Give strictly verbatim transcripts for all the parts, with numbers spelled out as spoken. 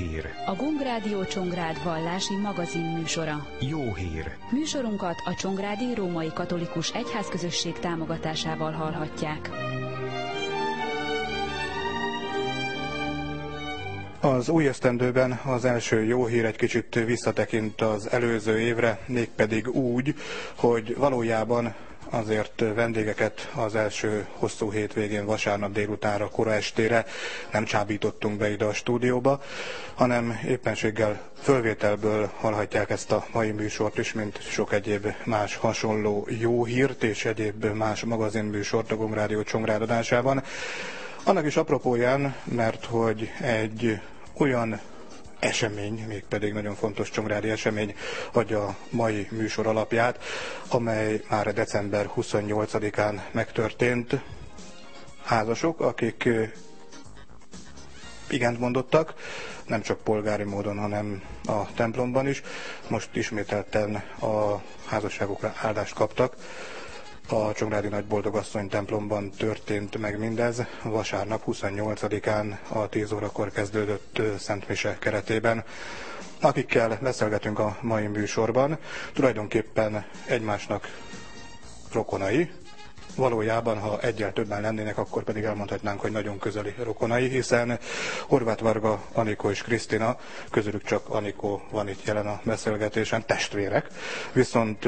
hír. A Gong Rádió Csongrád vallási magazin műsora. Jó hír. Műsorunkat a Csongrádi Római Katolikus Egyházközösség támogatásával hallhatják. Az új esztendőben az első jó hír egy kicsit visszatekint az előző évre, mégpedig úgy, hogy valójában azért vendégeket az első hosszú hétvégén vasárnap délutánra, kora estére nem csábítottunk be ide a stúdióba, hanem éppenséggel fölvételből hallhatják ezt a mai műsort is, mint sok egyéb más hasonló jó hírt és egyéb más magazinműsort a Gong Rádió Csongrád adásában. Annak is apropóján, mert hogy egy olyan esemény, mégpedig nagyon fontos csongrádi esemény adja a mai műsor alapját, amely már december huszonnyolcadikán megtörtént. Házasok, akik igent mondottak, nem csak polgári módon, hanem a templomban is. Most ismételten a házasságukra áldást kaptak. A Csongrádi Nagyboldogasszony templomban történt meg mindez, vasárnap huszonnyolcadikán a tíz órakor kezdődött szentmise keretében. Akikkel beszélgetünk a mai műsorban, tulajdonképpen egymásnak rokonai. Valójában, ha egyel többen lennének, akkor pedig elmondhatnánk, hogy nagyon közeli rokonai, hiszen Horváth Varga, Anikó és Krisztina, közülük csak Anikó van itt jelen a beszélgetésen, testvérek, viszont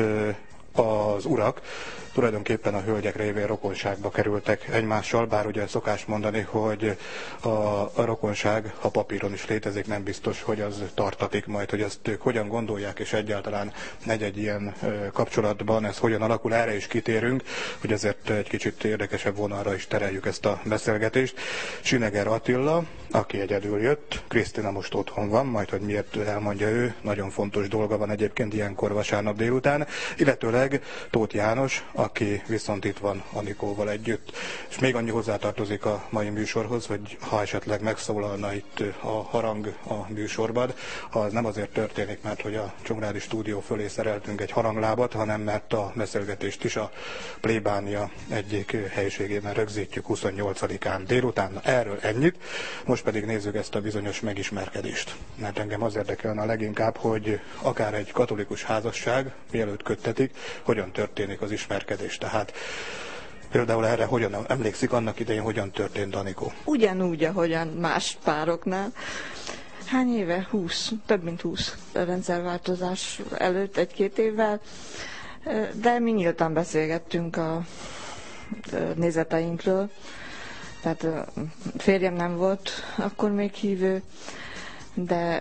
az urak tulajdonképpen a hölgyek révén rokonságba kerültek egymással, bár ugye szokás mondani, hogy a, a rokonság, ha papíron is létezik, nem biztos, hogy az tartatik majd, hogy azt ők hogyan gondolják, és egyáltalán egy-egy ilyen kapcsolatban ez hogyan alakul, erre is kitérünk, hogy ezért egy kicsit érdekesebb vonalra is tereljük ezt a beszélgetést. Sineger Attila, aki egyedül jött, Krisztina most otthon van, majd hogy miért elmondja ő, nagyon fontos dolga van egyébként ilyenkor vasárnap délután, illetőleg Tóth János, aki viszont itt van Anikóval együtt. És még annyi hozzátartozik a mai műsorhoz, hogy ha esetleg megszólalna itt a harang a műsorban, az nem azért történik, mert hogy a Csongrádi stúdió fölé szereltünk egy haranglábat, hanem mert a beszélgetést is a plébánia egyik helyiségében rögzítjük huszonnyolcadikán délután. Erről ennyit. Most pedig nézzük ezt a bizonyos megismerkedést. Mert engem az érdekelne a leginkább, hogy akár egy katolikus házasság, mielőtt köttetik, hogyan történik az ismerkedés. Tehát például erre hogyan emlékszik, annak idején hogyan történt, Anikó? Ugyanúgy, ahogyan más pároknál. Hány éve? húsz, több mint húsz rendszerváltozás előtt, egy-két évvel. De mi nyíltan beszélgettünk a nézeteinkről. Tehát férjem nem volt akkor még hívő, de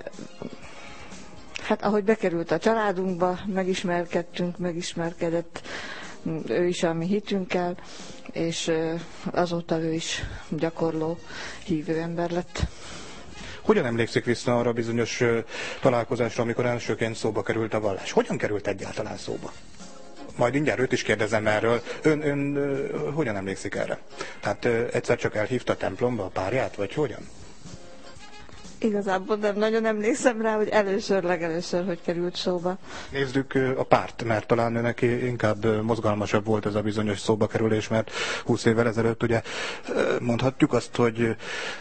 hát ahogy bekerült a családunkba, megismerkedtünk, megismerkedett ő is a mi hitünkkel, és azóta ő is gyakorló hívő ember lett. Hogyan emlékszik vissza arra bizonyos találkozásra, amikor elsőként szóba került a vallás? Hogyan került egyáltalán szóba? Majd mindjárt őt is kérdezem erről. Ön, ön hogyan emlékszik erre? Tehát egyszer csak elhívta a templomba a párját, vagy hogyan? Igazából nem nagyon emlékszem rá, hogy először, legelőször, hogy került szóba. Nézzük a párt, mert talán neki inkább mozgalmasabb volt ez a bizonyos szóba kerülés, mert húsz évvel ezelőtt ugye mondhatjuk azt, hogy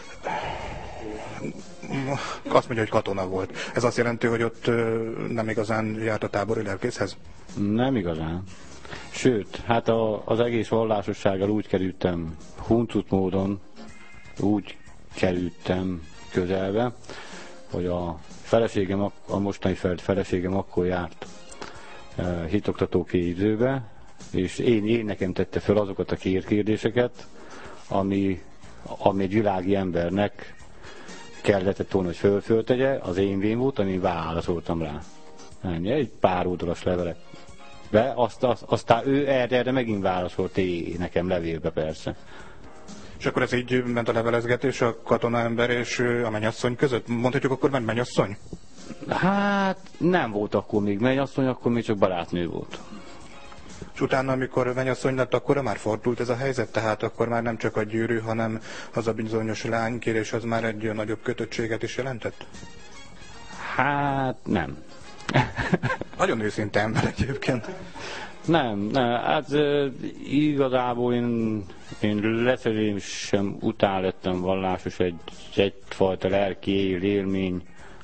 azt mondja, hogy katona volt. Ez azt jelenti, hogy ott nem igazán járt a tábori lelkészhez? Nem igazán. Sőt, hát a, az egész vallásossággal úgy kerültem, huncut módon úgy kerültem közelbe, hogy a feleségem, a mostani feleségem akkor járt e, hitoktató képzőbe, és én, én nekem tette fel azokat a kérdéseket, ami, ami egy világi embernek kellett volna, hogy föl, föltegye, az én vén volt, ami válaszoltam rá. Ennyi, egy pár oldalas levelek. De azt, azt, aztán ő erre, erre megint válaszolt én, nekem levélbe persze. És akkor ez így ment a levelezgetés a katonaember és a mennyasszony között? Mondhatjuk akkor ment mennyasszony? Hát nem volt akkor még mennyasszony, akkor még csak barátnő volt. És utána, amikor mennyasszony lett, akkor már fordult ez a helyzet? Tehát akkor már nem csak a gyűrű, hanem az a bizonyos lánykérés, az már egy nagyobb kötöttséget is jelentett? Hát nem. Nagyon őszinte ember egyébként. Nem, nem, hát e, igazából én, én leszerelésem után lettem vallásos, egy, egyfajta lelki élmény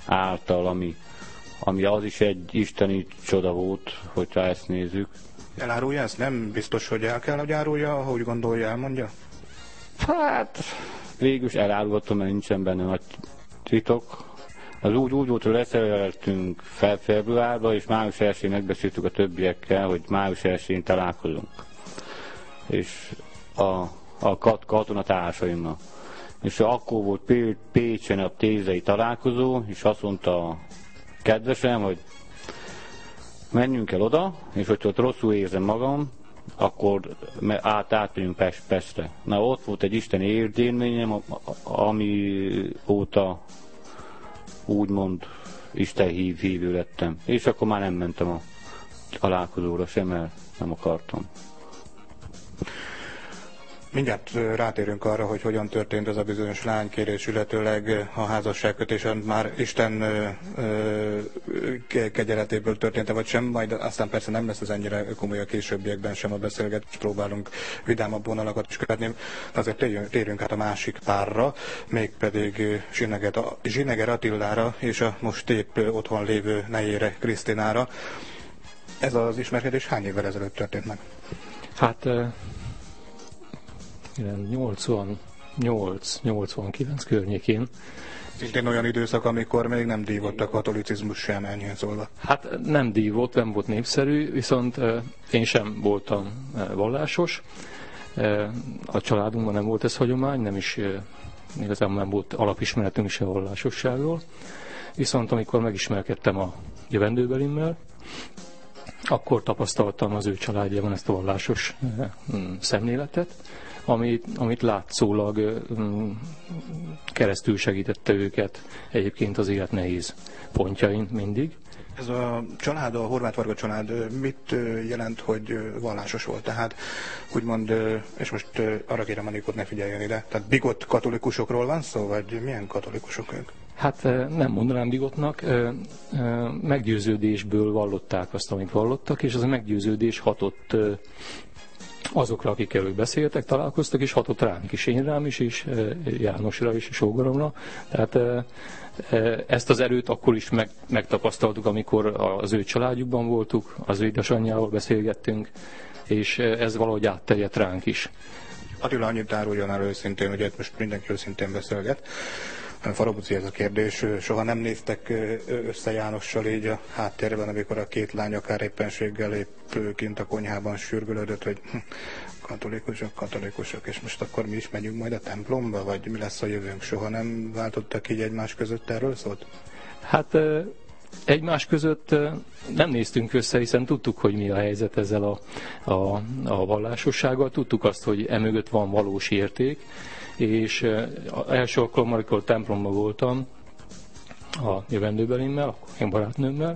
által, ami, ami az is egy isteni csoda volt, hogyha ezt nézzük. Elárulja ezt? Nem biztos, hogy el kell, hogy árulja, ha úgy gondolja, elmondja? Hát, végülis elárulhatom, mert nincsen benne nagy titok. Az úgy, úgy volt, hogy leszereltünk fel februárba, és május elsején megbeszéltük a többiekkel, hogy május elsején találkozunk. És a, a kat, katonatársaimmal. És akkor volt Pé, Pécsen a tézei találkozó, és azt mondta a kedvesem, hogy menjünk el oda, és hogyha ott rosszul érzem magam, akkor át, átmegyünk Pest, Pestre. Na, ott volt egy isteni élményem, ami óta úgymond Isten hív, hívő lettem. És akkor már nem mentem a találkozóra sem, mert nem akartam. Mindjárt rátérünk arra, hogy hogyan történt ez a bizonyos lánykérés, illetőleg a házasságkötésen már Isten ö, ö, kegyeletéből történt-e vagy sem, majd aztán persze nem lesz ez ennyire komoly a későbbiekben sem a beszélgetés, próbálunk vidámabb vonalakat is követni. Azért térjünk, térjünk át a másik párra, mégpedig Zsineger Attilára és a most épp otthon lévő nejére, Krisztinára. Ez az ismerkedés hány évvel ezelőtt történt meg? Hát... nyolcvannyolc nyolcvankilenc környékén. Szintén olyan időszak, amikor még nem dívott a katolicizmus sem, enyhén szólva. Hát nem dívott, nem volt népszerű, viszont én sem voltam vallásos. A családunkban nem volt ez hagyomány, nem is igazán nem volt alapismeretünk se a vallásosságról. Viszont amikor megismerkedtem a jövendőbelimmel, akkor tapasztaltam az ő családjában ezt a vallásos szemléletet, amit, amit látszólag um, keresztül segítette őket egyébként az élet nehéz pontjain mindig. Ez a család, a Horváth Varga család mit jelent, hogy vallásos volt? Tehát úgymond, és most arra kérem Anikót, ne figyeljen ide, tehát bigott katolikusokról van szó, vagy milyen katolikusok ők? Hát nem mondanám bigotnak, meggyőződésből vallották azt, amit vallottak, és az a meggyőződés hatott azokra, akikkel ők beszéltek, találkoztak, és hatott ránk is, én rám is, és Jánosra is, és Ógaromra. Tehát ezt az erőt akkor is meg, megtapasztaltuk, amikor az ő családjukban voltuk, az ő édesanyjával beszélgettünk, és ez valahogy átterjedt ránk is. Attila, annyit áruljon el őszintén, hogy itt most mindenki őszintén beszélget. Farobuci ez a kérdés, soha nem néztek össze Jánossal így a háttérben, amikor a két lány akár éppenséggel épp kint a konyhában sürgölődött, hogy katolikusok, katolikusok, és most akkor mi is megyünk majd a templomba, vagy mi lesz a jövőnk? Soha nem váltottak így egymás között erről szót? Hát egymás között nem néztünk össze, hiszen tudtuk, hogy mi a helyzet ezzel a, a, a vallásossággal, tudtuk azt, hogy emögött van valós érték, és első alkalommal, amikor templomban voltam a jövendőbelimmel, akkor én barátnőmmel,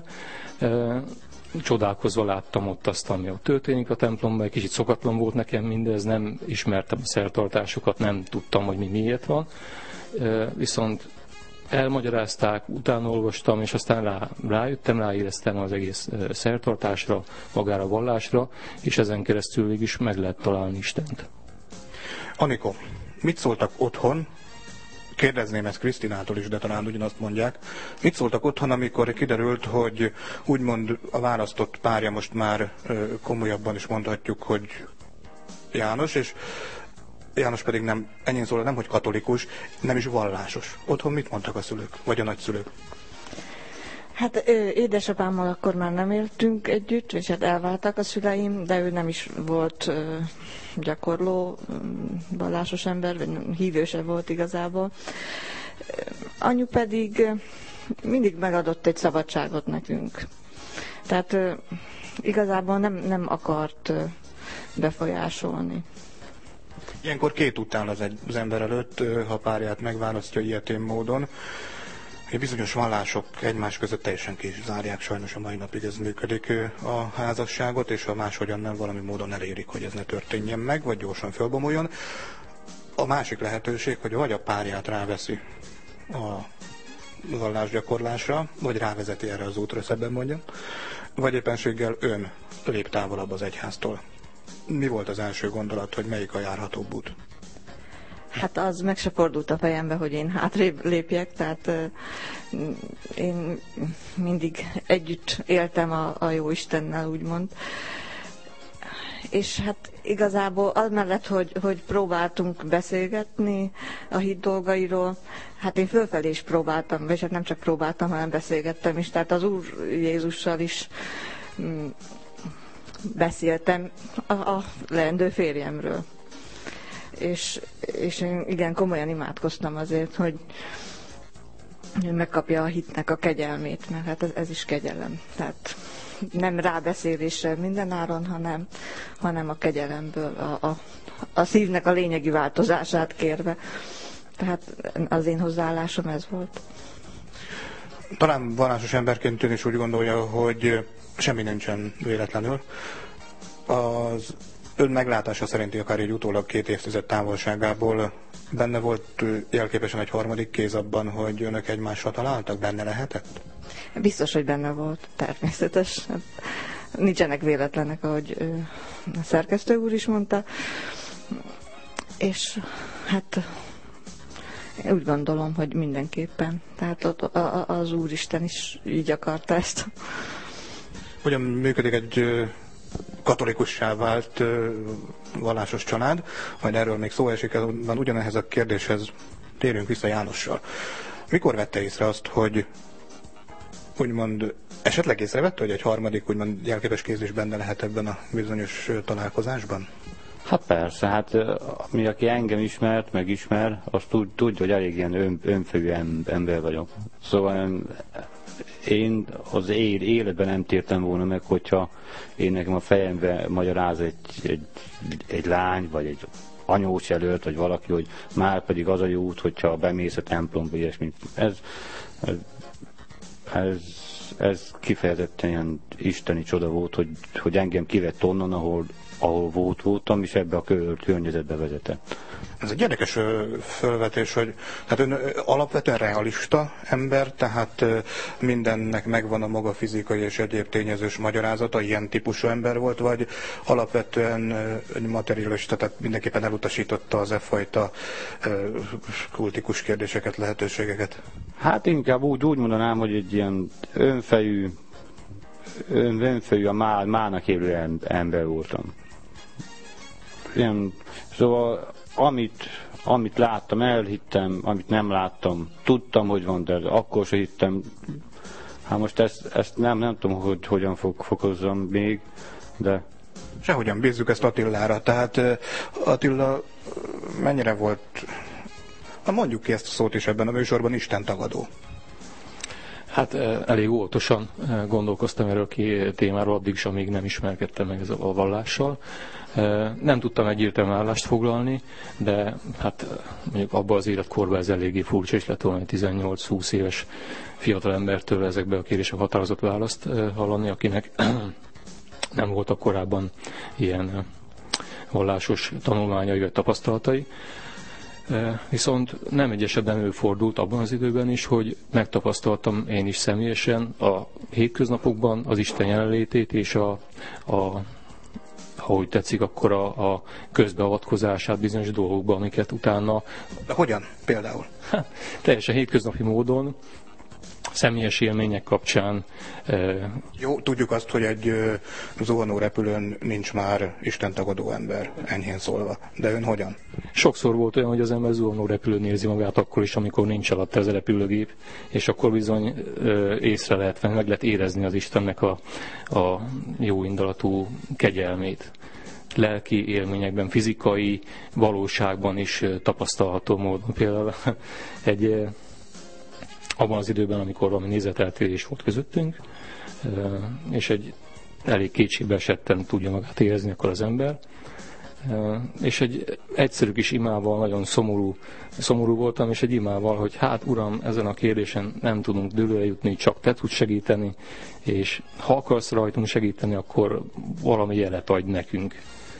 csodálkozva láttam ott azt, ami ott történik a templomban, egy kicsit szokatlan volt nekem mindez, nem ismertem a szertartásokat, nem tudtam, hogy mi miért van, viszont elmagyarázták, utána olvastam, és aztán rá, rájöttem, ráéreztem az egész szertartásra, magára a vallásra, és ezen keresztül is meg lehet találni Istent. Anikó, mit szóltak otthon? Kérdezném ezt Krisztinától is, de talán ugyanazt mondják. Mit szóltak otthon, amikor kiderült, hogy úgymond a választott párja most már komolyabban is mondhatjuk, hogy János, és János pedig nem, ennyi szól, nem hogy katolikus, nem is vallásos. Otthon mit mondtak a szülők, vagy a nagyszülők? Hát édesapámmal akkor már nem éltünk együtt, és hát elváltak a szüleim, de ő nem is volt gyakorló vallásos ember, vagy hívő se volt igazából. Anyu pedig mindig megadott egy szabadságot nekünk. Tehát igazából nem, nem akart befolyásolni. Ilyenkor két út áll az, egy, az ember előtt, ha párját megválasztja ilyetén módon. Bizonyos vallások egymás között teljesen kizárják, sajnos a mai napig ez működik a házasságot, és ha máshogyan nem, valami módon elérik, hogy ez ne történjen meg, vagy gyorsan fölbomoljon. A másik lehetőség, hogy vagy a párját ráveszi a vallásgyakorlásra, vagy rávezeti erre az útra, szebben mondjam, vagy éppenséggel ön lép távolabb az egyháztól. Mi volt az első gondolat, hogy melyik a járhatóbb út? Hát az meg se fordult a fejembe, hogy én hátrébb lépjek, tehát én mindig együtt éltem a, a Jóistennel, úgymond. És hát igazából amellett, hogy, hogy próbáltunk beszélgetni a hit dolgairól, hát én fölfelé is próbáltam, és hát nem csak próbáltam, hanem beszélgettem is, tehát az Úr Jézussal is mm, beszéltem a, a leendő férjemről. És, és én igen komolyan imádkoztam azért, hogy megkapja a hitnek a kegyelmét, mert hát ez, ez is kegyelem. Tehát nem rábeszéléssel mindenáron, hanem, hanem a kegyelemből, a, a, a szívnek a lényegi változását kérve. Tehát az én hozzáállásom ez volt. Talán vallásos emberként ön is úgy gondolja, hogy semmi nincsen véletlenül. Az ön meglátása szerinti akár egy utólag két évtized távolságából benne volt jelképesen egy harmadik kéz abban, hogy önök egymásra találtak? Benne lehetett? Biztos, hogy benne volt, természetes. Nincsenek véletlenek, ahogy a szerkesztő úr is mondta. És hát úgy gondolom, hogy mindenképpen. Tehát ott az Úristen is így akarta ezt. Hogyan működik egy katolikussá vált vallásos család? Majd erről még szó esik, van ugyanehhez a kérdéshez térjünk vissza Jánossal. Mikor vette észre azt, hogy úgymond esetleg észrevette, hogy egy harmadik úgymond jelképes kéz is benne lehet ebben a bizonyos találkozásban? Hát persze, hát mi, aki engem ismert, meg ismer, azt tud, tudja, hogy elég ilyen ön, önfejű ember vagyok. Szóval én az én életben nem tértem volna meg, hogyha én nekem a fejembe magyaráz egy, egy, egy lány, vagy egy anyós jelölt, vagy valaki, hogy már pedig az a jó út, hogyha bemész a templomba, ilyesmi. Ez, ez, ez, ez kifejezetten ilyen isteni csoda volt, hogy, hogy engem kivett onnan, ahol, ahol volt voltam, és ebbe a környezetbe vezetett. Ez egy érdekes felvetés, hogy hát ön alapvetően realista ember, tehát mindennek megvan a maga fizikai és egyéb tényezős magyarázata, ilyen típusú ember volt, vagy alapvetően materialista, tehát mindenképpen elutasította az e fajta kultikus kérdéseket, lehetőségeket? Hát inkább úgy, úgy mondanám, hogy egy ilyen önfejű, ön, önfejű a má, mának élő ember voltam. Ilyen, szóval amit, amit láttam, elhittem, amit nem láttam, tudtam, hogy van, de akkor se hittem. Hát most ezt, ezt nem, nem tudom, hogy hogyan fog, fokozzam még, de... Sehogyan bízzuk ezt Attilára. Tehát Attila mennyire volt, na mondjuk ki ezt a szót is ebben a műsorban, istentagadó? Hát elég óvatosan gondolkoztam erről a témáról, addig is, amíg nem ismerkedtem meg a vallással. Nem tudtam egyértelműen állást foglalni, de hát mondjuk abban az életkorban ez eléggé furcsa is lett volna, tizennyolc-húsz éves fiatalembertől ezekbe a kérdések határozott választ hallani, akinek nem voltak korábban ilyen vallásos tanulmányai vagy tapasztalatai. Viszont nem egy esetben előfordult abban az időben is, hogy megtapasztaltam én is személyesen a hétköznapokban az Isten jelenlétét és a, a ahogy tetszik, akkor a, a közbeavatkozását bizonyos dolgokban, amiket utána... De hogyan például? Hát, teljesen hétköznapi módon, személyes élmények kapcsán. E... Jó, tudjuk azt, hogy egy zuhanó repülőn nincs már istentagadó ember, enyhén szólva. De ön hogyan? Sokszor volt olyan, hogy az ember zuhanó repülőn érzi magát akkor is, amikor nincs alatt ez a repülőgép, és akkor bizony e, észre lehet, meg lehet érezni az Istennek a, a jó indulatú kegyelmét. Lelki élményekben, fizikai valóságban is tapasztalható módon. Például egy abban az időben, amikor valami nézeteltérés volt közöttünk, és egy elég kétségbe esetten tudja magát érezni akkor az ember, és egy egyszerű kis imával nagyon szomorú, szomorú voltam, és egy imával, hogy hát Uram, ezen a kérdésen nem tudunk dőlőre jutni, csak Te tudsz segíteni, és ha akarsz rajtunk segíteni, akkor valami jelet adj nekünk.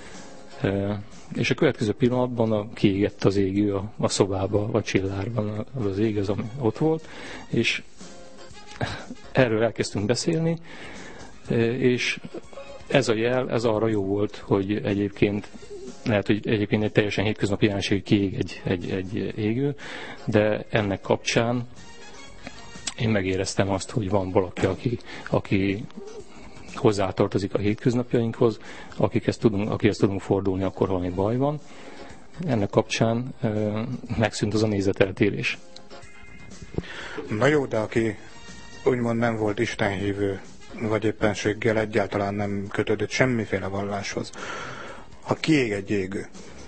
És a következő pillanatban a, kiégett az égő a, a szobába, a csillárban, az az ég, az, ami ott volt, és erről elkezdtünk beszélni, és ez a jel, ez arra jó volt, hogy egyébként lehet, hogy egyébként egy teljesen hétköznapi jelenség, hogy kiég egy, egy, egy égő, de ennek kapcsán én megéreztem azt, hogy van valaki, aki, aki hozzátartozik a hétköznapjainkhoz, akikhez tudunk, akihez tudunk fordulni, akkor valami baj van. Ennek kapcsán ö, megszűnt az a nézeteltérés. Na jó, de aki úgymond nem volt istenhívő, vagy éppenséggel egyáltalán nem kötődött semmiféle valláshoz, ha kiég egy égő,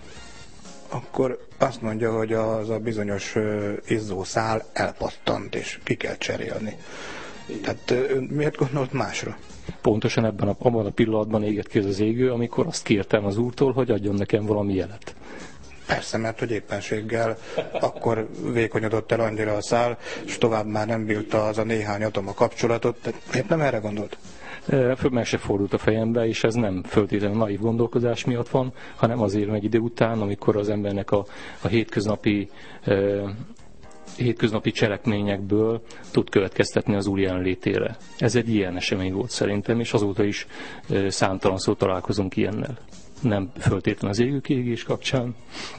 akkor azt mondja, hogy az a bizonyos izzó szál elpattant, és ki kell cserélni. Tehát miért gondolt másra? Pontosan ebben a, abban a pillanatban égett ki az égő, amikor azt kértem az Úrtól, hogy adjon nekem valami jelet. Persze, mert hogy éppenséggel akkor vékonyodott el annyira a szál, és tovább már nem bírta az a néhány atom a kapcsolatot. Tehát miért nem erre gondolt? Meg se fordult a fejembe, és ez nem föltétlenül naív gondolkozás miatt van, hanem azért egy idő után, amikor az embernek a, a hétköznapi, eh, hétköznapi cselekményekből tud következtetni az Úr jelenlétére. Ez egy ilyen esemény volt szerintem, és azóta is eh, számtalanszor találkozunk ilyennel. Nem föltétlenül az égőkiégés kapcsán,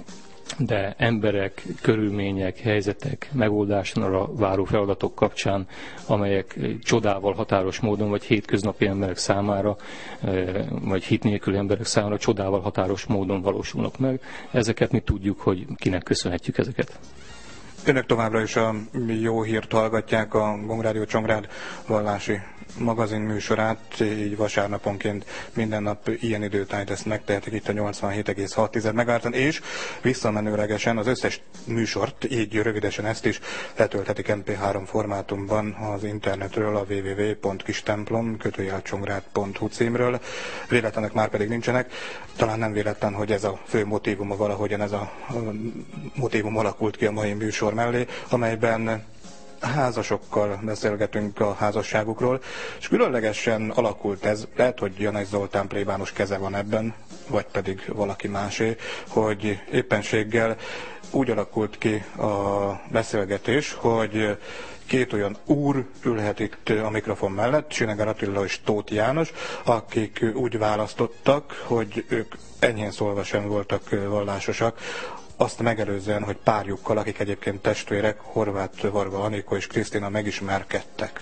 de emberek, körülmények, helyzetek, megoldásra váró feladatok kapcsán, amelyek csodával határos módon, vagy hétköznapi emberek számára, vagy hit nélküli emberek számára csodával határos módon valósulnak meg. Ezeket mi tudjuk, hogy kinek köszönhetjük ezeket. Önök továbbra is a jó hírt hallgatják, a Gongrádió Csongrád vallási magazin műsorát, így vasárnaponként minden nap ilyen időtájt ezt megtehetik itt a nyolcvanhét egész hat megahertzen, és visszamenőlegesen az összes műsort, így rövidesen ezt is letölthetik em pé három formátumban az internetről, a double-u double-u double-u pont kistemplom kötőjel csongrád pont hu címről. Véletlenek már pedig nincsenek. Talán nem véletlen, hogy ez a fő motívuma, valahogyan ez a motívum alakult ki a mai műsor mellé, amelyben házasokkal beszélgetünk a házasságukról, és különlegesen alakult ez, lehet, hogy Janez Zoltán plébános keze van ebben, vagy pedig valaki másé, hogy éppenséggel úgy alakult ki a beszélgetés, hogy két olyan úr ülhet itt a mikrofon mellett, Csineger Attila és Tóth János, akik úgy választottak, hogy ők enyhén szólva sem voltak vallásosak, azt megelőzően, hogy párjukkal, akik egyébként testvérek, Horváth Varga Anikó és Krisztina megismerkedtek.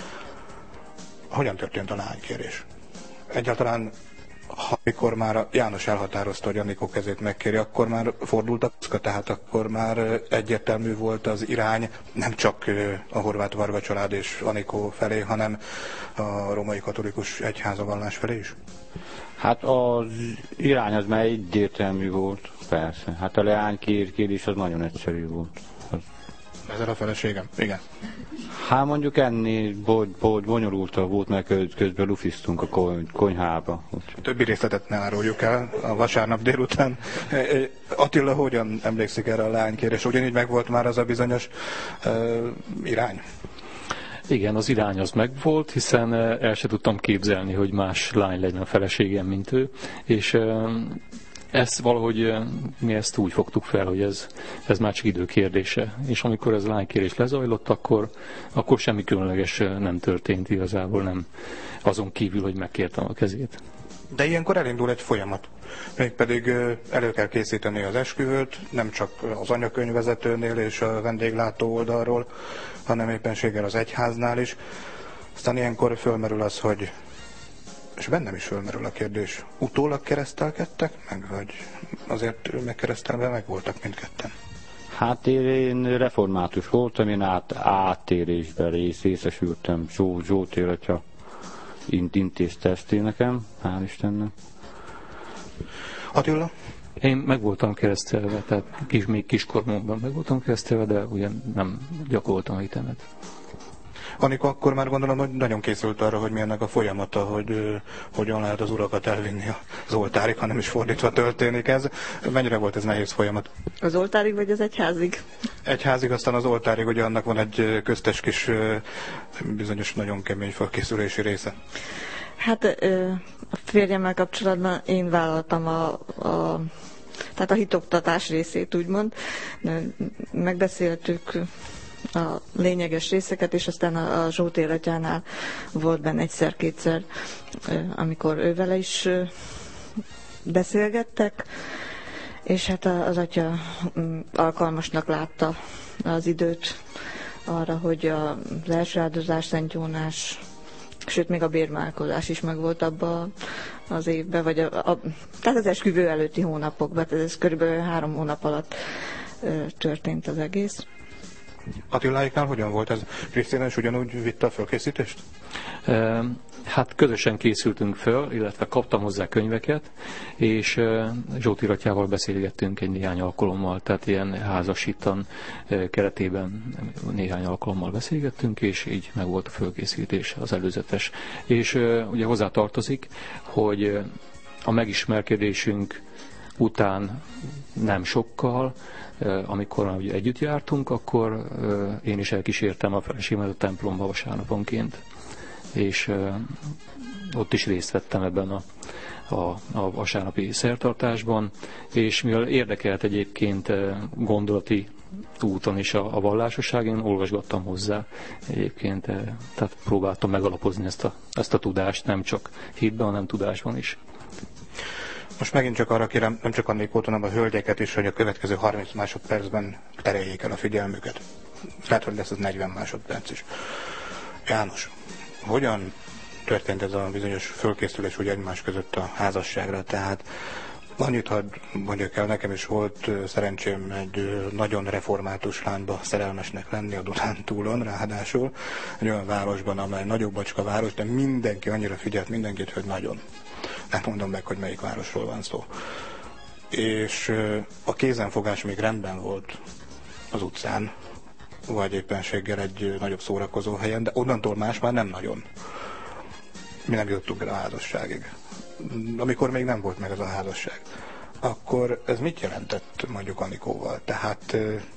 Hogyan történt a lánykérés? Egyáltalán, amikor már a János elhatározta, hogy Anikó kezét megkéri, akkor már fordultak, tehát akkor már egyértelmű volt az irány, nem csak a Horváth Varga család és Anikó felé, hanem a római katolikus egyháza vallás felé is? Hát az irány az már egyértelmű volt, persze. Hát a leánykérés az nagyon egyszerű volt. Az... Ezzel a feleségem? Igen. Hát mondjuk ennél bonyolultabb volt, mert közben lufisztunk a konyhába. Többi részletet ne áruljuk el a vasárnap délután. Attila hogyan emlékszik erre a leánykérés? Ugyanígy megvolt már az a bizonyos uh, irány? Igen, az irány az megvolt, hiszen el se tudtam képzelni, hogy más lány legyen a feleségem, mint ő, és ezt valahogy mi ezt úgy fogtuk fel, hogy ez, ez már csak idő kérdése. És amikor ez lánykérés lezajlott, akkor, akkor semmi különleges nem történt igazából, nem azon kívül, hogy megkértem a kezét. De ilyenkor elindul egy folyamat. Mégpedig elő kell készíteni az esküvőt, nem csak az anyakönyvvezetőnél és a vendéglátó oldalról, hanem éppenséggel az egyháznál is. Aztán ilyenkor fölmerül az, hogy, és bennem is fölmerül a kérdés, utólag keresztelkedtek meg, vagy azért megkeresztelve meg voltak mindketten? Hát én református voltam, én át, áttérésben rész, részesültem, Zsó, Zsóti atya intézte ezt nekem, hál' Istennek. Attila? Én meg voltam keresztelve, tehát kis, még kiskoromban meg voltam keresztelve, de ugye nem gyakoroltam a hitemet. Anikó, akkor már gondolom, hogy nagyon készült arra, hogy mi ennek a folyamata, hogy uh, hogyan lehet az urakat elvinni az oltárig, hanem is fordítva történik ez. Mennyire volt ez nehéz folyamat? Az oltárig vagy az egyházig? Egyházig, aztán az oltárig, ugye annak van egy köztes kis, uh, bizonyos nagyon kemény felkészülési része. Hát uh, a férjemmel kapcsolatban én vállaltam a, a, tehát a hitoktatás részét, úgymond. Megbeszéltük a lényeges részeket, és aztán a, a Zsóti atyánál volt benne egyszer-kétszer, amikor ő vele is beszélgettek, és hát az atya alkalmasnak látta az időt arra, hogy az első áldozás, Szent Jónás, sőt, még a bérmálkozás is megvolt abban az évben, vagy a, a, tehát az esküvő előtti hónapokban, tehát ez körülbelül három hónap alatt ö, történt az egész. Attiláiknál hogyan volt ez? Krisztina is ugyanúgy vitte a fölkészítést? Hát közösen készültünk föl, illetve kaptam hozzá könyveket, és Zsóti Rattyával beszélgettünk egy néhány alkalommal, tehát ilyen házasítan keretében néhány alkalommal beszélgettünk, és így meg volt a fölkészítés, az előzetes. És ugye hozzá tartozik, hogy a megismerkedésünk után nem sokkal, amikor ugye együtt jártunk, akkor én is elkísértem a feleségemet a templomba vasárnaponként, és ott is részt vettem ebben a, a, a vasárnapi szertartásban, és mivel érdekelt egyébként gondolati úton is a, a vallásosság, én olvasgattam hozzá egyébként, tehát próbáltam megalapozni ezt a, ezt a tudást, nem csak hitben, hanem tudásban is. Most megint csak arra kérem, nem csak a Nikót, hanem a hölgyeket is, hogy a következő harminc másodpercben tereljék el a figyelmüket. Lehet, hogy lesz az negyven másodperc is. János, hogyan történt ez a bizonyos fölkészülés úgy egymás között a házasságra? Tehát annyit hadd mondjak el, nekem is volt szerencsém egy nagyon református lányba szerelmesnek lenni a Dunántúlon, ráadásul egy olyan városban, amely nagyobb bacska város, de mindenki annyira figyelt mindenkit, hogy nagyon. Nem mondom meg, hogy melyik városról van szó. És a kézenfogás még rendben volt az utcán, vagy éppenséggel egy nagyobb szórakozó helyen, de onnantól más már nem nagyon. Mi nem jutottunk el a házasságig. Amikor még nem volt meg az a házasság. Akkor ez mit jelentett mondjuk Anikóval? Tehát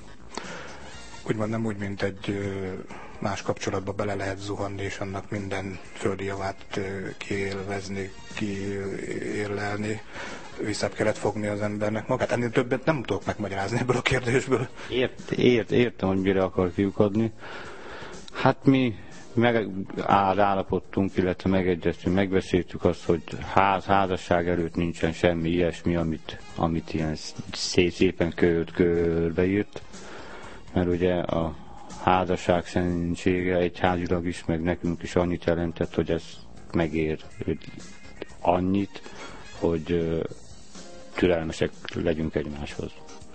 úgymond nem úgy, mint egy más kapcsolatba bele lehet zuhanni, és annak minden földi javát kiélvezni, kiérlelni, visszább kellett fogni az embernek magát. Ennél többet nem tudok megmagyarázni ebből a kérdésből. Ért, ért, értem, hogy mire akar kiukadni. Hát mi megállapodtunk, illetve megegyeztünk, megbeszéltük azt, hogy ház, házasság előtt nincsen semmi ilyesmi, amit, amit ilyen szépen kör, körbeírt. Mert ugye a házasság szentsége egyházilag is, meg nekünk is annyit jelentett, hogy ez megér annyit, hogy türelmesek legyünk egymáshoz.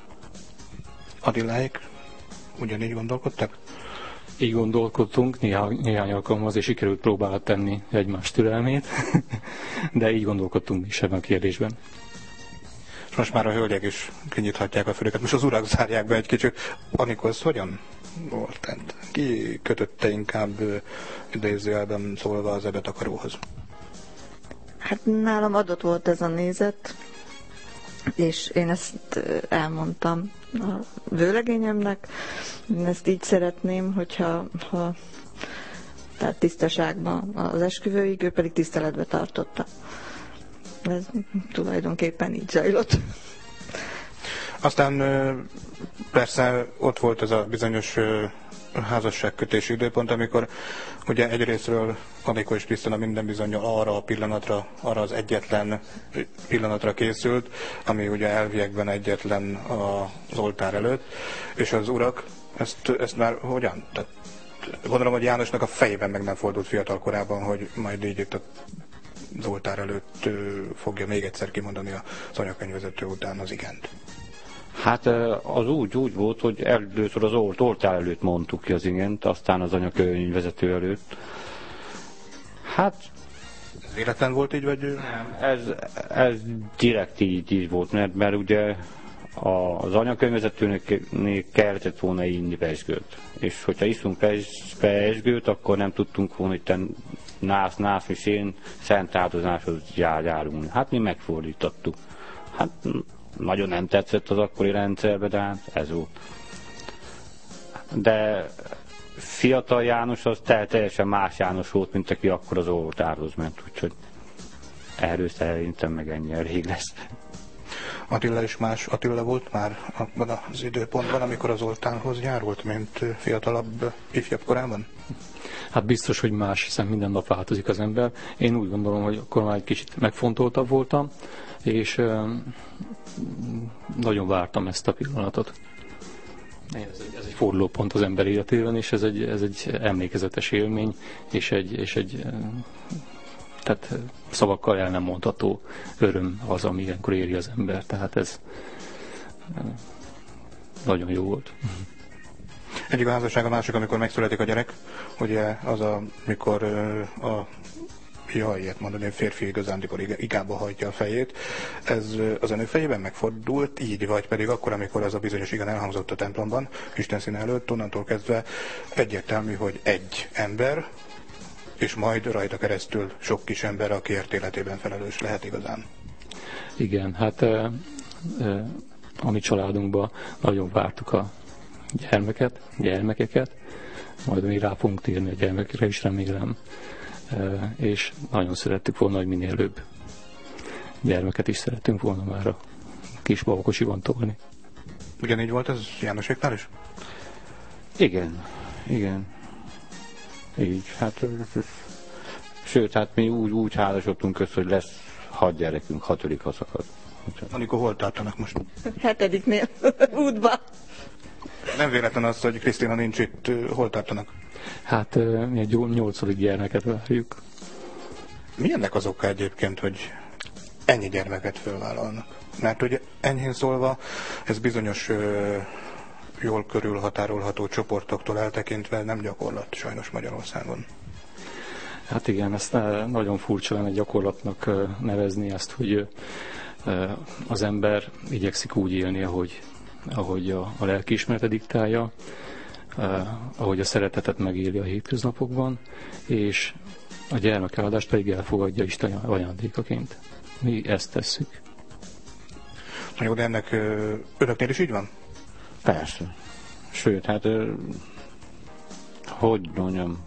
Attiláik ugyanígy gondolkodtak? Így gondolkodtunk, néhány, néhány alkalommal azért sikerült próbálat tenni egymás türelmét, de így gondolkodtunk is ebben a kérdésben. És most már a hölgyek is kinyithatják a fülüket. Most az urak zárják be egy kicsit. Anikó, ez hogyan volt? Ki kötötte inkább idézőjelben szólva az ebetakaróhoz? Hát nálam adott volt ez a nézet, és én ezt elmondtam a vőlegényemnek. Én ezt így szeretném, hogyha ha, tehát tisztaságban az esküvőig, ő pedig tiszteletbe tartotta. Ez tulajdonképpen így zajlott. Aztán persze ott volt ez a bizonyos házasságkötési időpont, amikor ugye egyrésztről Anikó és Krisztina minden bizonnyal arra a pillanatra, arra az egyetlen pillanatra készült, ami ugye elviekben egyetlen az oltár előtt, és az urak ezt, ezt már hogyan? Tehát gondolom, hogy Jánosnak a fejében meg nem fordult fiatal korában, hogy majd így itt az oltár előtt fogja még egyszer kimondani az anyakönyvvezető után az igent. Hát az úgy, úgy volt, hogy először az olt, oltár előtt mondtuk ki az igent, aztán az anyakönyvvezető előtt. Hát... Ez véletlen volt így, vagy... Nem, ez, ez direkt így, így volt, mert, mert ugye az anyakönyvvezetőnek kellett volna inni pezsgőt. És hogyha iszunk pezsgőt, akkor nem tudtunk volna itt nász, nász és én szent áldozáshoz járulni. Hát mi megfordítottuk. Hát nagyon nem tetszett az akkori rendszerbe, de hát ez volt. De fiatal János az teljesen más János volt, mint aki akkor az oltárhoz ment, úgyhogy erről szerintem meg ennyi elég lesz. Attila is más Attila volt már abban az időpontban, amikor az oltárhoz járult, mint fiatalabb, ifjabb korában? Hát biztos, hogy más, hiszen minden nap változik az ember. Én úgy gondolom, hogy akkor már egy kicsit megfontoltabb voltam, és nagyon vártam ezt a pillanatot. Ez egy, ez egy fordulópont az ember életében, és ez egy, ez egy emlékezetes élmény, és egy, és egy tehát szavakkal el nem mondható öröm az, ami ilyenkor éri az ember. Tehát ez nagyon jó volt. Egyik a házasság, a másik, amikor megszületik a gyerek, ugye az, a, mikor a jaj, ilyet mondani, a férfi igazándiból igába hajtja a fejét. Ez az önök fejében megfordult így, vagy pedig akkor, amikor ez a bizonyos igen elhangzott a templomban, Isten színe előtt, onnantól kezdve egyértelmű, hogy egy ember, és majd rajta keresztül sok kis ember, aki ért életében felelős lehet igazán. Igen, hát e, e, a mi családunkban nagyon vártuk a gyermeket, gyermekeket, majd mi rá fogunk térni a gyermekekre is, remélem. E, és nagyon szerettük volna, hogy minél előbb gyermeket is szerettünk volna már a kis babakocsiban tolni. Ugyanígy volt ez Jánoséknál is? Igen, igen. Így, hát sőt, hát mi úgy, úgy házasodtunk össze, hogy lesz hat gyerekünk, hatodik ha szakad. Anikó, hol tartanak most? Hetediknél útba. Nem véletlen az, hogy Krisztina nincs itt, hol tartanak? Hát mi egy nyolcadik gyermeket várjuk. Mi ennek az oka egyébként, hogy ennyi gyermeket fölvállalnak? Mert ugye enyhén szólva, ez bizonyos ö, jól körülhatárolható csoportoktól eltekintve nem gyakorlat sajnos Magyarországon. Hát igen, ezt nagyon furcsa lenne gyakorlatnak nevezni ezt, hogy az ember igyekszik úgy élni, ahogy, ahogy a, a lelkiismerete diktálja, ahogy a szeretetet megéli a hétköznapokban, és a gyermekeladást pedig elfogadja Isten ajándékaként. Mi ezt tesszük. Na jó, de ennek önöknél is így van? Persze. Sőt, hát hogy mondjam,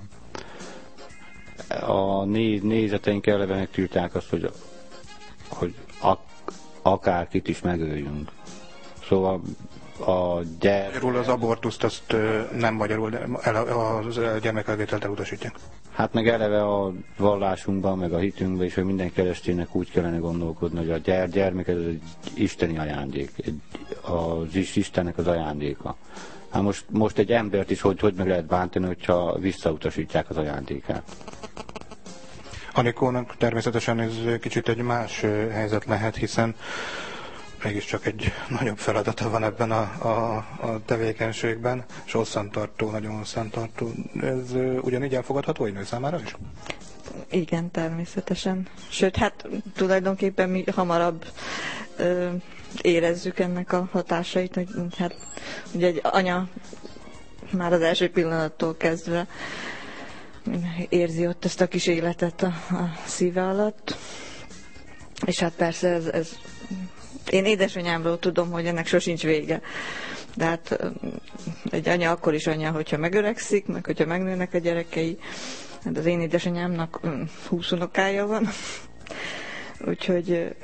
a néz, nézeteink eleve megtűrták azt, hogy, hogy ak, akárkit is megöljünk. Szóval a gyermek... Magyarul az abortuszt azt nem magyarul, de a gyermekelvételt elutasítják. Hát meg eleve a vallásunkban, meg a hitünkben is, hogy minden kereszténynek úgy kellene gondolkodni, hogy a gyere, gyermek ez egy isteni ajándék, egy, az Istennek az ajándéka. Hát most, most egy embert is hogy, hogy meg lehet bántani, hogyha visszautasítják az ajándékát. Anikónak természetesen ez kicsit egy más helyzet lehet, hiszen mégiscsak egy nagyobb feladata van ebben a, a, a tevékenységben, és hosszantartó, nagyon hosszantartó. Ez ugyanígy elfogadható egy nő számára is? Igen, természetesen. Sőt, hát tulajdonképpen mi hamarabb ö, érezzük ennek a hatásait, hogy hát ugye egy anya már az első pillanattól kezdve érzi ott ezt a kis életet a, a szíve alatt. És hát persze ez, ez én édesanyámról tudom, hogy ennek sosincs vége. De hát egy anya akkor is anya, hogyha megöregszik, meg hogyha megnőnek a gyerekei. Hát az én édesanyámnak húsz unokája van. Úgyhogy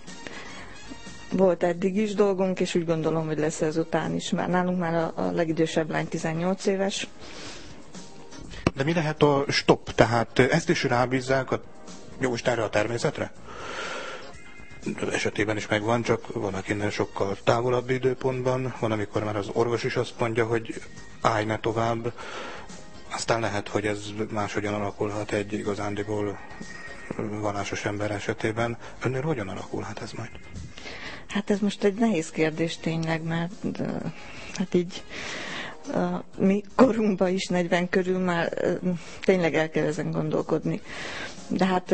volt eddig is dolgunk, és úgy gondolom, hogy lesz ezután is. Már nálunk már a, a legidősebb lány tizennyolc éves. De mi lehet a stop? Tehát ezt is rábízzák a jóistenre, a természetre? Esetében is megvan, csak van akinek sokkal távolabb időpontban, van, amikor már az orvos is azt mondja, hogy állj ne tovább. Aztán lehet, hogy ez máshogyan alakulhat egy igazándiból vallásos ember esetében. Önnél hogyan alakulhat ez majd? Hát ez most egy nehéz kérdés tényleg, mert hát így a mi korunkban is negyven körül már tényleg el kell ezen gondolkodni. De hát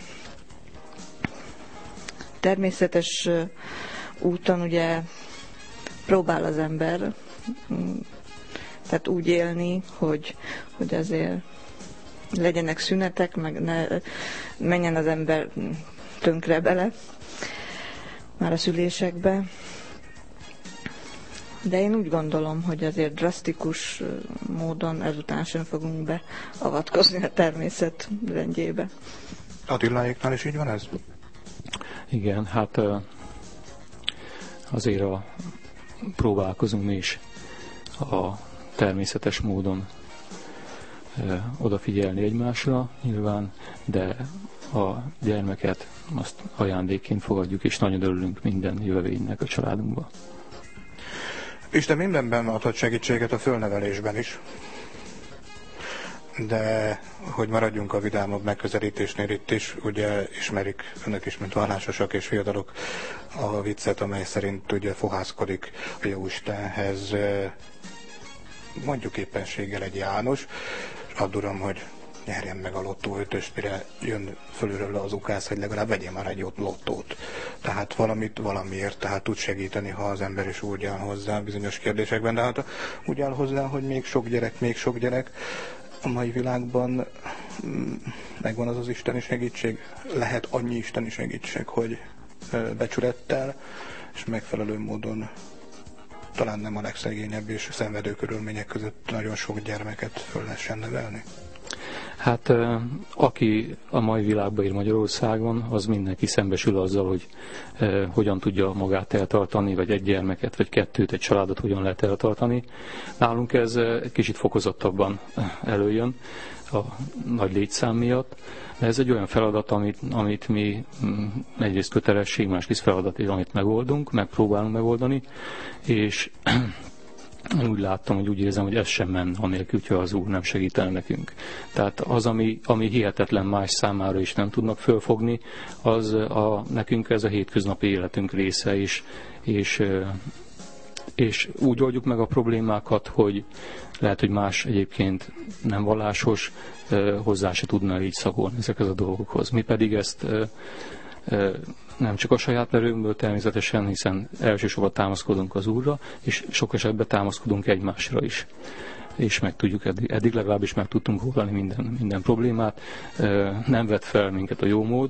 természetes úton ugye próbál az ember tehát úgy élni, hogy, hogy azért legyenek szünetek, meg ne menjen az ember tönkre bele már a szülésekbe. De én úgy gondolom, hogy azért drasztikus módon ezután sem fogunk beavatkozni a természet rendjébe. Attiláéknál is így van ez? Igen, hát azért a, próbálkozunk mi is a természetes módon odafigyelni egymásra nyilván, de a gyermeket azt ajándékként fogadjuk, és nagyon örülünk minden jövevénynek a családunkba. Isten mindenben adhat segítséget, a fölnevelésben is. De hogy maradjunk a vidámabb megközelítésnél itt is, ugye ismerik önök is, mint vallásosak és fiatalok, a viccet, amely szerint ugye fohászkodik a Jóistenhez, mondjuk éppenséggel egy János, és add uram, hogy nyerjen meg a lottó ötöst, mire jön fölülről az ukász, hogy legalább vegyél már egy jót lottót. Tehát valamit valamiért, tehát tud segíteni, ha az ember is úgy áll hozzá bizonyos kérdésekben, de hát úgy áll hozzá, hogy még sok gyerek, még sok gyerek. A mai világban megvan az az isteni segítség, lehet annyi isteni segítség, hogy becsülettel és megfelelő módon, talán nem a legszegényebb és szenvedő körülmények között nagyon sok gyermeket föl lehessen nevelni. Hát aki a mai világban él Magyarországon, az mindenki szembesül azzal, hogy eh, hogyan tudja magát eltartani, vagy egy gyermeket, vagy kettőt, egy családot hogyan lehet eltartani. Nálunk ez egy kicsit fokozottabban előjön a nagy létszám miatt, de ez egy olyan feladat, amit, amit mi egyrészt kötelesség, másrészt feladat, amit megoldunk, megpróbálunk megoldani, és én úgy láttam, hogy úgy érzem, hogy ez sem menne anélkül, hogyha az Úr nem segítene nekünk. Tehát az, ami, ami hihetetlen más számára is nem tudnak fölfogni, az a, nekünk ez a hétköznapi életünk része is, és, és úgy oldjuk meg a problémákat, hogy lehet, hogy más egyébként nem vallásos, hozzá se tudna így szagolni ezekhez a dolgokhoz. Mi pedig ezt nem csak a saját erőnkből természetesen, hiszen elsősorban támaszkodunk az Úrra, és sok esetben támaszkodunk egymásra is. És meg tudjuk, eddig, eddig legalábbis meg tudtunk oldani minden, minden problémát. Nem vett fel minket a jó mód,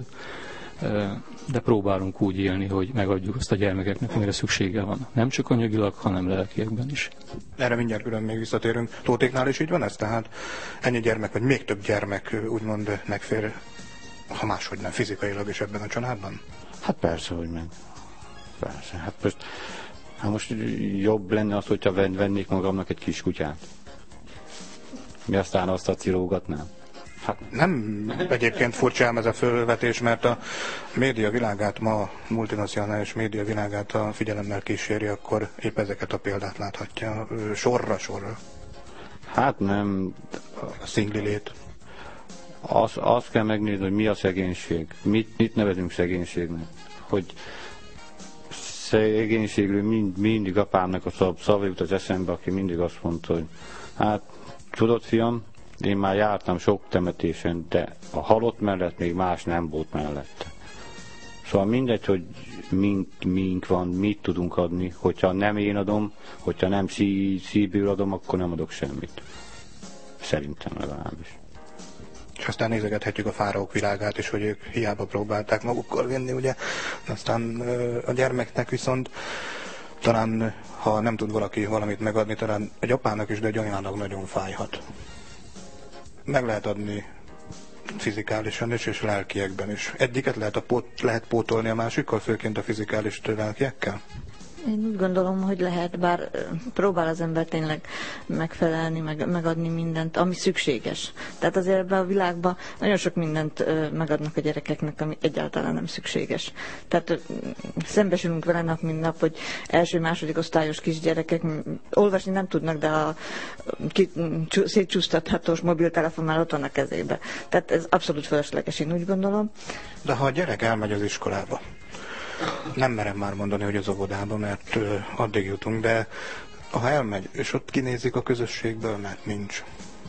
de próbálunk úgy élni, hogy megadjuk azt a gyermekeknek, amire szüksége van. Nem csak anyagilag, hanem lelkiekben is. Erre mindjárt külön még visszatérünk. Tótéknál is így van ez? Tehát ennyi gyermek, vagy még több gyermek úgymond megfér, ha máshogy nem, fizikailag is ebben a családban? Hát persze, hogy meg. Persze. Hát most, hát most jobb lenne az, hogyha vennék magamnak egy kis kutyát. Mi aztán azt a cirógatnám. Hát nem egyébként furcsa ám ez a fölvetés, mert a média világát ma, multinacionális média világát a figyelemmel kíséri, akkor épp ezeket a példát láthatja sorra-sorra. Hát nem. A szinglilét. Azt az kell megnézni, hogy mi a szegénység. Mit, mit nevezünk szegénységnek? Hogy szegénységről mind, mindig apámnak a szav, szava jut az eszembe, aki mindig azt mondta, hogy hát tudod, fiam, én már jártam sok temetésen, de a halott mellett még más nem volt mellette. Szóval mindegy, hogy mink, mink van, mit tudunk adni, hogyha nem én adom, hogyha nem szí, szívből adom, akkor nem adok semmit. Szerintem legalábbis. És aztán nézegethetjük a fáraók világát is, hogy ők hiába próbálták magukkal vinni, ugye. Aztán a gyermeknek viszont talán, ha nem tud valaki valamit megadni, talán egy apának is, de egy anyának nagyon fájhat. Meg lehet adni fizikálisan is, és lelkiekben is. Egyiket lehet, a pót, lehet pótolni a másikkal, főként a fizikális lelkiekkel? Én úgy gondolom, hogy lehet, bár próbál az ember tényleg megfelelni, meg, megadni mindent, ami szükséges. Tehát azért ebben a világban nagyon sok mindent megadnak a gyerekeknek, ami egyáltalán nem szükséges. Tehát szembesülünk vele nap, mint nap, hogy első-második osztályos kisgyerekek olvasni nem tudnak, de a szétcsúsztathatós mobiltelefon már ott van a kezébe. Tehát ez abszolút fölösleges, én úgy gondolom. De ha a gyerek elmegy az iskolába, nem merem már mondani, hogy az óvodába, mert uh, addig jutunk, de ha elmegy, és ott kinézik a közösségből, mert nincs.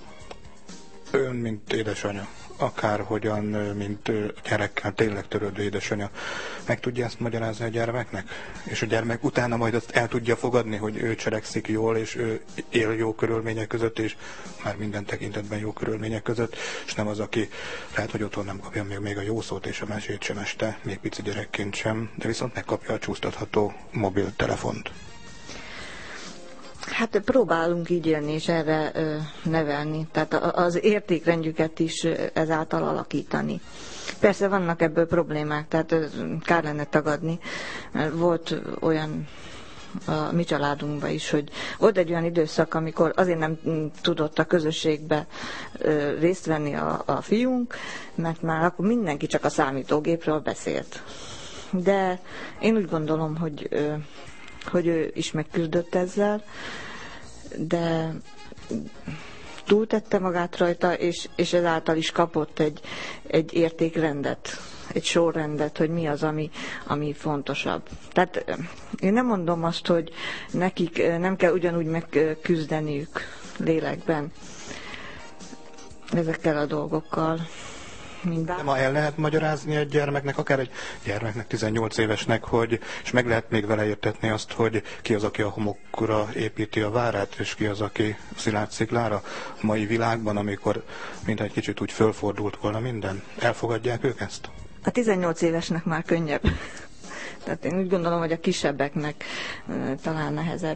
Ön, mint édesanya, akárhogyan, mint uh, gyerekkel tényleg törődő édesanya, meg tudja ezt magyarázni a gyermeknek? És a gyermek utána majd azt el tudja fogadni, hogy ő cselekszik jól, és ő él jó körülmények között, és már minden tekintetben jó körülmények között, és nem az, aki lehet, hogy otthon nem kapja még, még a jó szót és a mesét sem este, még pici gyerekként sem, de viszont megkapja a csúsztatható mobiltelefont. Hát próbálunk így élni és erre ö, nevelni, tehát az értékrendjüket is ezáltal alakítani. Persze vannak ebből problémák, tehát kár lenne tagadni, mert volt olyan a mi családunkban is, hogy volt egy olyan időszak, amikor azért nem tudott a közösségbe ö, részt venni a, a fiunk, mert már akkor mindenki csak a számítógépről beszélt. De én úgy gondolom, hogy ö, hogy ő is megküzdött ezzel, de túltette magát rajta, és, és ezáltal is kapott egy, egy értékrendet, egy sorrendet, hogy mi az, ami, ami fontosabb. Tehát én nem mondom azt, hogy nekik nem kell ugyanúgy megküzdeniük lélekben ezekkel a dolgokkal. De ma el lehet magyarázni egy gyermeknek, akár egy gyermeknek, tizennyolc évesnek, hogy, és meg lehet még vele értetni azt, hogy ki az, aki a homokra építi a várát, és ki az, aki szilárd sziklára a mai világban, amikor mintha egy kicsit úgy fölfordult volna minden. Elfogadják ők ezt? A tizennyolc évesnek már könnyebb. Tehát én úgy gondolom, hogy a kisebbeknek talán nehezebb.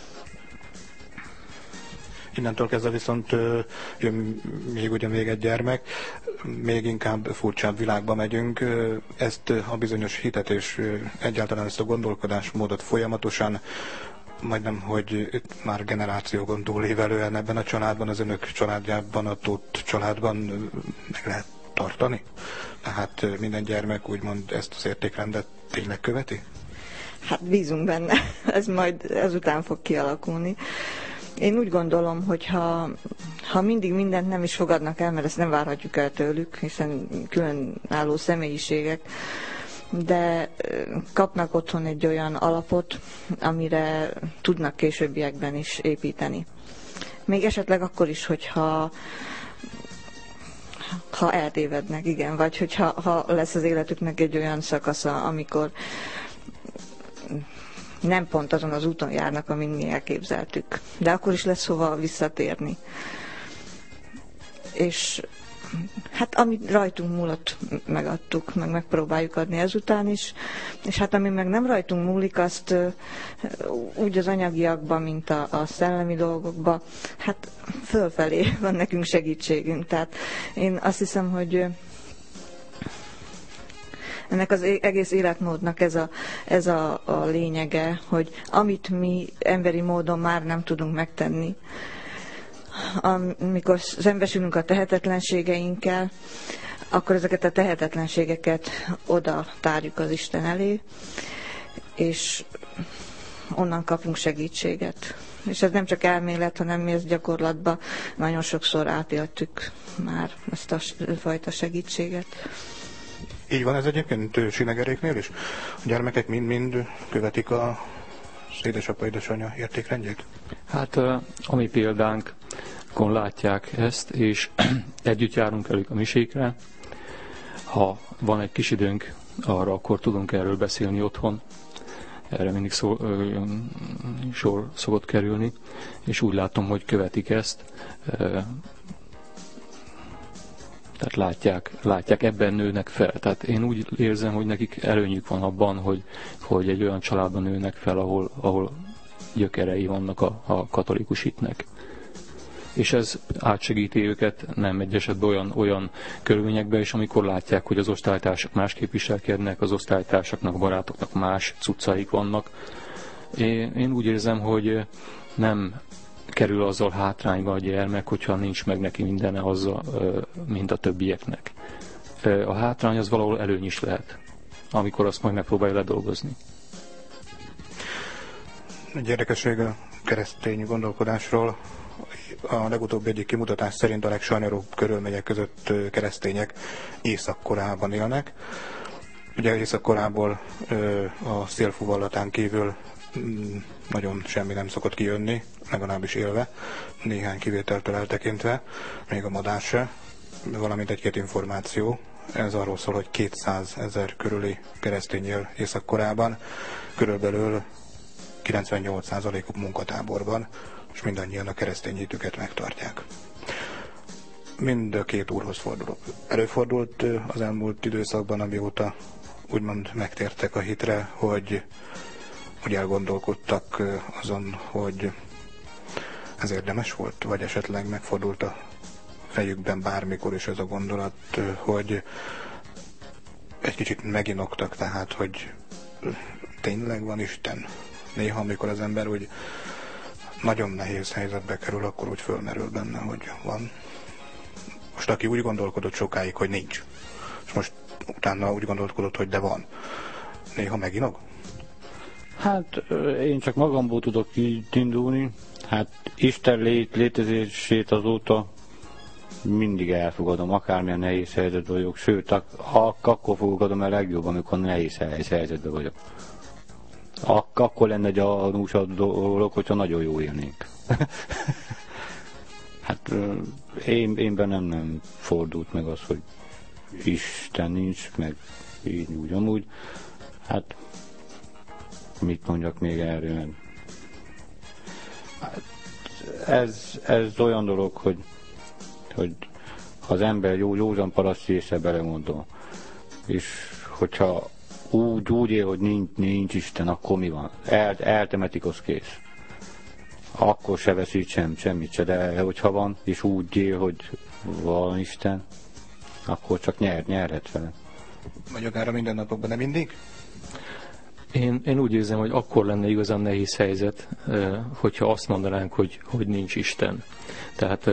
Innentől kezdve viszont jön még ugye még egy gyermek, még inkább furcsább világba megyünk. Ezt a bizonyos hitet és egyáltalán ezt a gondolkodásmódot folyamatosan, majdnem, hogy itt már generációkon túlévelően ebben a családban, az önök családjában, a Tóth családban meg lehet tartani? Tehát minden gyermek úgymond ezt az értékrendet tényleg követi? Hát bízunk benne, ez majd ezután fog kialakulni. Én úgy gondolom, hogy ha, ha mindig mindent nem is fogadnak el, mert ezt nem várhatjuk el tőlük, hiszen különálló személyiségek, de kapnak otthon egy olyan alapot, amire tudnak későbbiekben is építeni. Még esetleg akkor is, hogyha ha eltévednek, igen, vagy hogyha ha lesz az életüknek egy olyan szakasza, amikor nem pont azon az úton járnak, amin mi elképzeltük. De akkor is lesz hova visszatérni. És hát amit rajtunk múlott, megadtuk, meg megpróbáljuk adni ezután is, és hát ami meg nem rajtunk múlik, azt úgy az anyagiakban, mint a, a szellemi dolgokban, hát fölfelé van nekünk segítségünk. Tehát én azt hiszem, hogy ennek az egész életmódnak ez a, ez a, a lényege, hogy amit mi emberi módon már nem tudunk megtenni, amikor szembesülünk a tehetetlenségeinkkel, akkor ezeket a tehetetlenségeket oda tárjuk az Isten elé, és onnan kapunk segítséget. És ez nem csak elmélet, hanem mi ezt gyakorlatban nagyon sokszor átéltük már ezt a fajta segítséget. Így van ez egyébként Sinegeréknél is? A gyermekek mind-mind követik a édesapa, édesanyja értékrendjét? Hát a mi példánkon látják ezt, és együtt járunk velük a misékre. Ha van egy kis időnk arra, akkor tudunk erről beszélni otthon. Erre mindig szó, ö, sor szokott kerülni, és úgy látom, hogy követik ezt. Tehát látják, látják, ebben nőnek fel. Tehát én úgy érzem, hogy nekik előnyük van abban, hogy, hogy egy olyan családban nőnek fel, ahol, ahol gyökerei vannak a, a katolikus hitnek. És ez átsegíti őket nem egy esetben olyan, olyan körülményekben is, amikor látják, hogy az osztálytársak másképp viselkednek, az osztálytársaknak, barátoknak más cuccaik vannak. Én, én úgy érzem, hogy nem kerül azzal hátrányba a gyermek, hogyha nincs meg neki mindene azzal, mint a többieknek. A hátrány az valahol előny is lehet, amikor azt majd megpróbálja ledolgozni. Egy érdekesség a keresztény gondolkodásról. A legutóbbi egyik kimutatás szerint a legsajnálóbb körülmények között keresztények Észak-Koreában élnek. Ugye Észak-Koreából a szélfuvallatán kívül nagyon semmi nem szokott kijönni, legalábbis élve, néhány kivételtől eltekintve, még a madár se, valamint egy-két információ. Ez arról szól, hogy kétszázezer körüli keresztény él Észak-Koreában, körülbelül kilencvennyolc százalékuk munkatáborban, és mindannyian a keresztény hitüket megtartják. Mind a két úrhoz fordulok. Előfordult az elmúlt időszakban, amióta úgymond megtértek a hitre, hogy, hogy elgondolkodtak azon, hogy ez érdemes volt, vagy esetleg megfordult a fejükben bármikor is ez a gondolat, hogy egy kicsit meginoktak, tehát, hogy tényleg van Isten. Néha, amikor az ember úgy nagyon nehéz helyzetbe kerül, akkor úgy fölmerül benne, hogy van. Most aki úgy gondolkodott sokáig, hogy nincs, és most utána úgy gondolkodott, hogy de van. Néha meginog? Hát én csak magamból tudok így indulni. Hát Isten lét, létezését azóta mindig elfogadom, akármilyen nehéz helyzetben vagyok, sőt, ak- akkor fogadom el legjobb, amikor nehéz helyzetben vagyok. Ak- akkor lenne gyanús a dolog, hogyha nagyon jó élnénk. Hát én, én bennem nem fordult meg az, hogy Isten nincs, meg így úgy amúgy. Hát mit mondjak még erről? Hát, ez, ez olyan dolog, hogy, hogy az ember jó, józan paraszti észre belegondol. És hogyha úgy, úgy él, hogy nincs, nincs Isten, akkor mi van? El, eltemetik, az kész. Akkor se veszít sem, semmit se, de hogyha van, és úgy él, hogy van Isten, akkor csak nyer, nyerhet vele. Vagy akár a mindennapokban, nem mindig? Én, én úgy érzem, hogy akkor lenne igazán nehéz helyzet, hogyha azt mondanánk, hogy, hogy nincs Isten. Tehát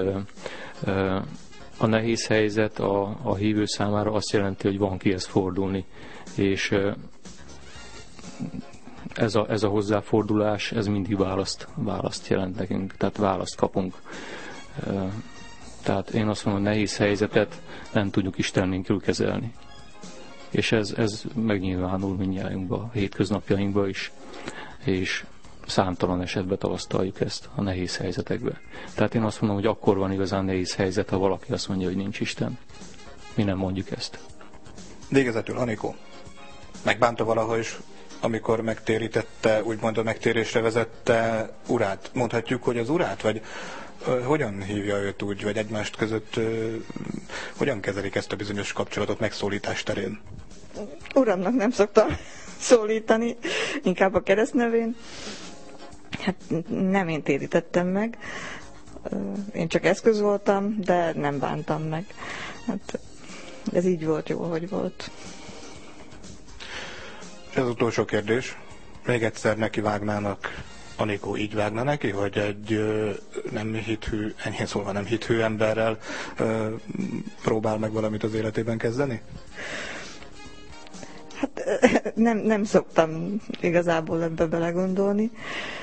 a nehéz helyzet a, a hívő számára azt jelenti, hogy van kihez fordulni. És ez a, ez a hozzáfordulás, ez mindig választ, választ jelent nekünk, tehát választ kapunk. Tehát én azt mondom, hogy nehéz helyzetet nem tudjuk Isten nélkül kezelni. És ez, ez megnyilvánul mindnyájunkban, hétköznapjainkban is, és számtalan esetben tapasztaljuk ezt a nehéz helyzetekben. Tehát én azt mondom, hogy akkor van igazán nehéz helyzet, ha valaki azt mondja, hogy nincs Isten. Mi nem mondjuk ezt. Végezetül, Anikó, megbánta valaha is, amikor megtérítette, úgymond a megtérésre vezette urát? Mondhatjuk, hogy az urát, vagy ö, hogyan hívja őt úgy, vagy egymást között ö, hogyan kezelik ezt a bizonyos kapcsolatot megszólítás terén? Uramnak nem szoktam szólítani, inkább a keresztnevén. Hát nem én térítettem meg, én csak eszköz voltam, de nem bántam meg. Hát ez így volt jó, hogy volt. És az utolsó kérdés. Még egyszer neki vágnának, Anikó így vágna neki, hogy egy ö, nem hithű, enyhén szólva nem hithű emberrel ö, próbál meg valamit az életében kezdeni? Hát nem, nem szoktam igazából ebbe belegondolni.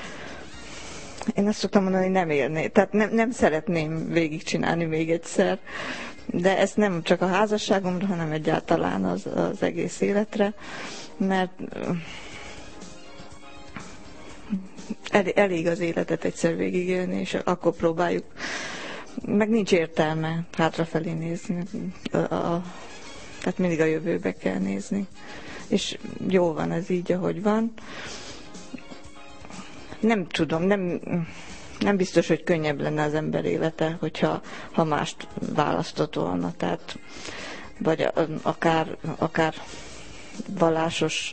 Én azt szoktam mondani, hogy nem élné. Tehát nem, nem szeretném végigcsinálni még egyszer. De ezt nem csak a házasságomra, hanem egyáltalán az, az egész életre. Mert elég az életet egyszer végigélni, és akkor próbáljuk. Meg nincs értelme hátrafelé nézni. A, a, tehát mindig a jövőbe kell nézni. És jó van ez így, ahogy van. Nem tudom, nem, nem biztos, hogy könnyebb lenne az ember élete, hogyha ha mást választott volna. Tehát, vagy akár, akár vallásos,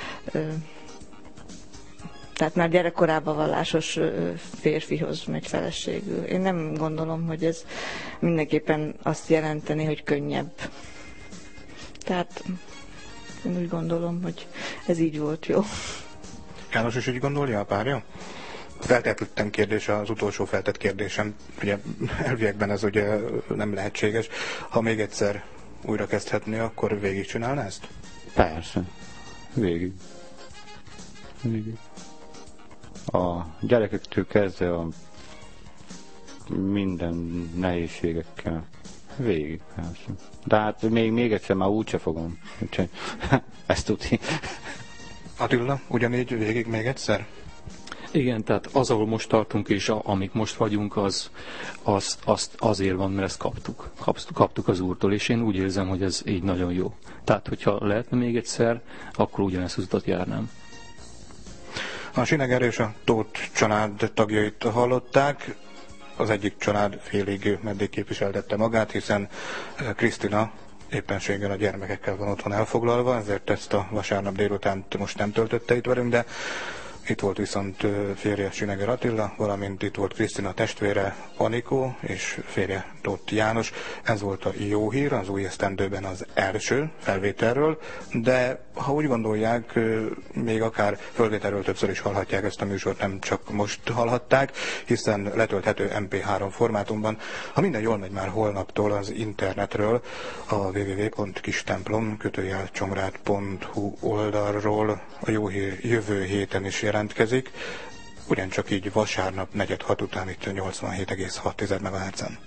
tehát már gyerekkorában vallásos férfihoz megy feleségül. Én nem gondolom, hogy ez mindenképpen azt jelenteni, hogy könnyebb. Tehát én úgy gondolom, hogy ez így volt jó. János is így gondolja a párja? Feltettem kérdés, az utolsó feltett kérdésem, ugye elviekben ez ugye nem lehetséges. Ha még egyszer újra kezdhetné, akkor végigcsinálná ezt? Persze. Végig. Végig. A gyerekektől kezdve a minden nehézségekkel. Végig, persze. De hát még, még egyszer már úgyse fogom. Úgyhogy ezt tudni. Attila, ugyanígy végig még egyszer? Igen, tehát az, ahol most tartunk, és a, amik most vagyunk, az, az, az azért van, mert ezt kaptuk. Kaptuk az Úrtól, és én úgy érzem, hogy ez így nagyon jó. Tehát, hogyha lehetne még egyszer, akkor ugyanezt az utat járnám. A Sineger és a Tóth család tagjait hallották. Az egyik család félig meddig képviseltette magát, hiszen Krisztina éppenséggel a gyermekekkel van otthon elfoglalva, ezért ezt a vasárnap délutánt most nem töltötte itt velünk, de Itt volt viszont férje Süneger Attila, valamint itt volt Krisztina testvére Anikó és férje Tóth János. Ez volt a Jó Hír, az új esztendőben az első felvételről, de ha úgy gondolják, még akár fölvételről többször is hallhatják ezt a műsort, nem csak most hallhatták, hiszen letölthető em pé három formátumban. Ha minden jól megy, már holnaptól az internetről, a double-u double-u double-u pont kistemplom kötőjel csongrád pont hu oldalról a Jó Hír jövő héten is jelentkezik, ugyancsak így vasárnap negyed hat után itt nyolcvanhét egész hat megahertzen.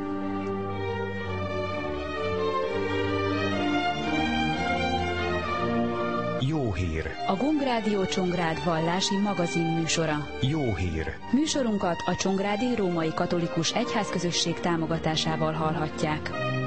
Jó hír. A Gong Rádió Csongrád vallási magazin műsora. Jó hír. Műsorunkat a Csongrádi Római Katolikus Egyházközösség támogatásával hallhatják.